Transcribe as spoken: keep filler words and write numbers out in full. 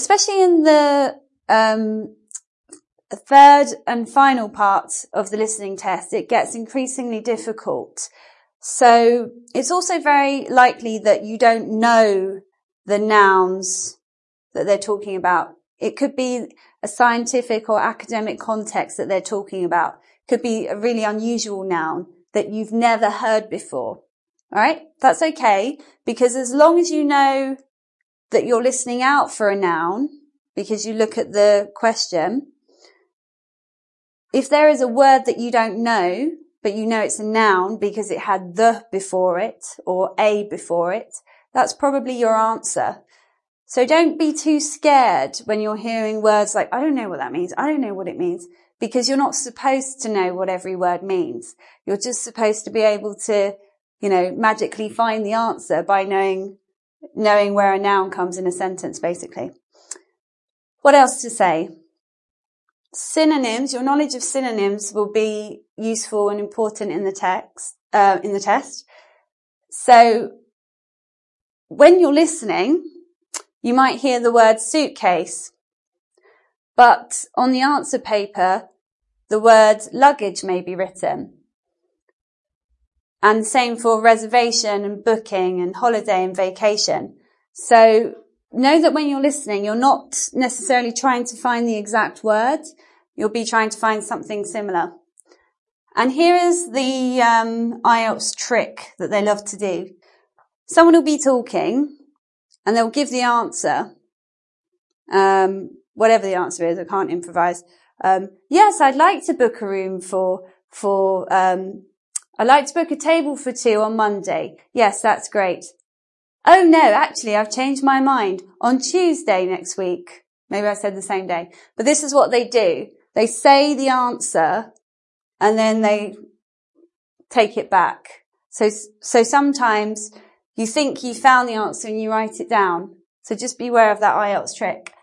especially in the um, third and final part of the listening test, it gets increasingly difficult. So it's also very likely that you don't know the nouns that they're talking about. It could be a scientific or academic context that they're talking about. It could be a really unusual noun that you've never heard before. All right? That's okay, because as long as you know that you're listening out for a noun, because you look at the question, if there is a word that you don't know, but you know it's a noun because it had the before it or a before it, that's probably your answer. So don't be too scared when you're hearing words like, I don't know what that means, I don't know what it means, because you're not supposed to know what every word means. You're just supposed to be able to, you know, magically find the answer by knowing, knowing where a noun comes in a sentence, basically. What else to say? Synonyms, your knowledge of synonyms will be useful and important in the text, uh, in the test. So when you're listening, you might hear the word suitcase, but on the answer paper, the word luggage may be written. And same for reservation and booking and holiday and vacation. So know that when you're listening, you're not necessarily trying to find the exact word. You'll be trying to find something similar. And here is the um, I E L T S trick that they love to do. Someone will be talking and they'll give the answer, um, whatever the answer is. I can't improvise. Um, yes, I'd like to book a room for, for, um, I'd like to book a table for two on Monday. Yes, that's great. Oh no, actually I've changed my mind. On Tuesday next week. Maybe I said the same day. But this is what they do. They say the answer and then they take it back. So, so sometimes you think you found the answer and you write it down. So just beware of that I E L T S trick.